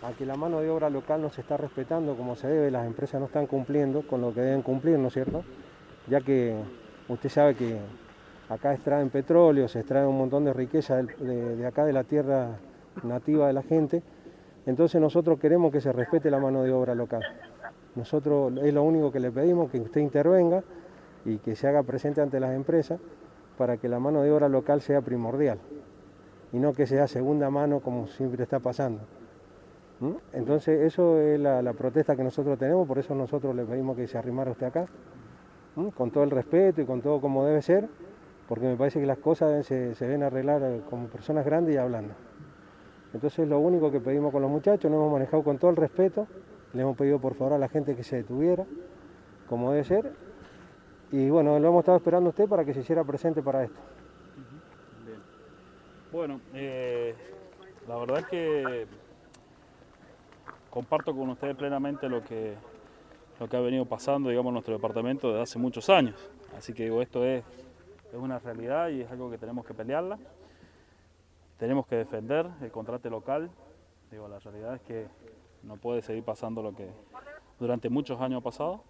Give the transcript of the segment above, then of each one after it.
a que la mano de obra local no se está respetando como se debe, las empresas no están cumpliendo con lo que deben cumplir, ¿no es cierto? Ya que usted sabe que acá extraen petróleo, se extrae un montón de riqueza de acá de la tierra nativa de la gente, entonces nosotros queremos que se respete la mano de obra local. Nosotros es lo único que le pedimos, que usted intervenga y que se haga presente ante las empresas para que la mano de obra local sea primordial y no que sea segunda mano como siempre está pasando. Entonces eso es la protesta que nosotros tenemos, por eso nosotros le pedimos que se arrimara usted acá, con todo el respeto y con todo como debe ser, porque me parece que las cosas se deben arreglar como personas grandes y hablando. Entonces lo único que pedimos con los muchachos, nos hemos manejado con todo el respeto, le hemos pedido por favor a la gente que se detuviera, como debe ser, y bueno, lo hemos estado esperando a usted para que se hiciera presente para esto. Bien. Bueno, la verdad es que comparto con ustedes plenamente lo que ha venido pasando, digamos, en nuestro departamento desde hace muchos años. Así que digo, esto es una realidad y es algo que tenemos que pelearla. Tenemos que defender el contrato local. Digo, la realidad es que no puede seguir pasando lo que durante muchos años ha pasado.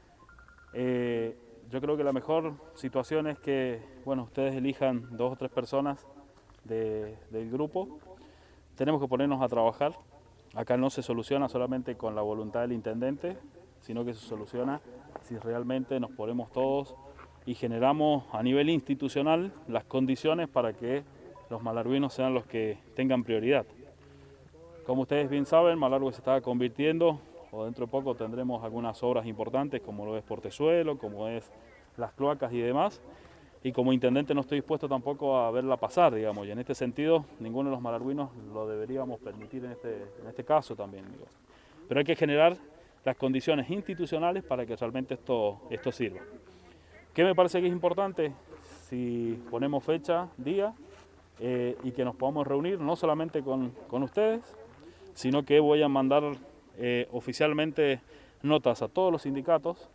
Yo creo que la mejor situación es que, bueno, ustedes elijan 2 o 3 personas del grupo. Tenemos que ponernos a trabajar. Acá no se soluciona solamente con la voluntad del intendente, sino que se soluciona si realmente nos ponemos todos y generamos a nivel institucional las condiciones para que los malarguinos sean los que tengan prioridad. Como ustedes bien saben, Malargüe se está convirtiendo, o dentro de poco tendremos algunas obras importantes como lo es Portezuelo, como es las cloacas y demás, y como intendente no estoy dispuesto tampoco a verla pasar, digamos, y en este sentido ninguno de los malargüinos lo deberíamos permitir en este caso también, digo. Pero hay que generar las condiciones institucionales para que realmente esto sirva. ¿Qué me parece que es importante? Si ponemos fecha, día, y que nos podamos reunir no solamente con ustedes, sino que voy a mandar oficialmente notas a todos los sindicatos,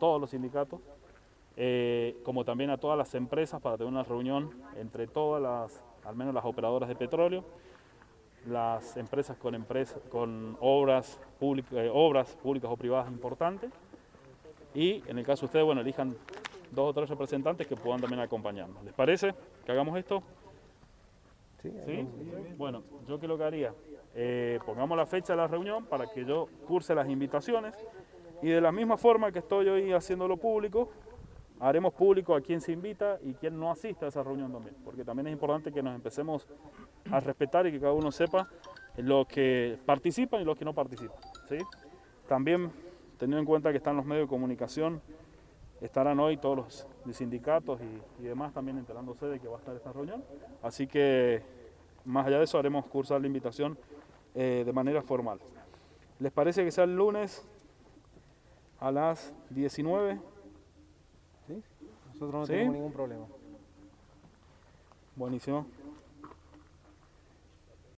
como también a todas las empresas para tener una reunión entre todas al menos las operadoras de petróleo, las empresas con obras públicas o privadas importantes, y en el caso de ustedes, bueno, elijan 2 o 3 representantes que puedan también acompañarnos. ¿Les parece que hagamos esto? Sí, ¿Sí? Bueno, yo qué lo que haría, pongamos la fecha de la reunión para que yo curse las invitaciones y de la misma forma que estoy hoy haciéndolo público, haremos público a quién se invita y quién no asiste a esa reunión también, porque también es importante que nos empecemos a respetar y que cada uno sepa los que participan y los que no participan, ¿sí? También, teniendo en cuenta que están los medios de comunicación, estarán hoy todos los sindicatos y demás también enterándose de que va a estar esta reunión, así que más allá de eso haremos cursar la invitación de manera formal. ¿Les parece que sea el lunes a las 19? ¿Sí? Nosotros no tenemos ningún problema. Buenísimo.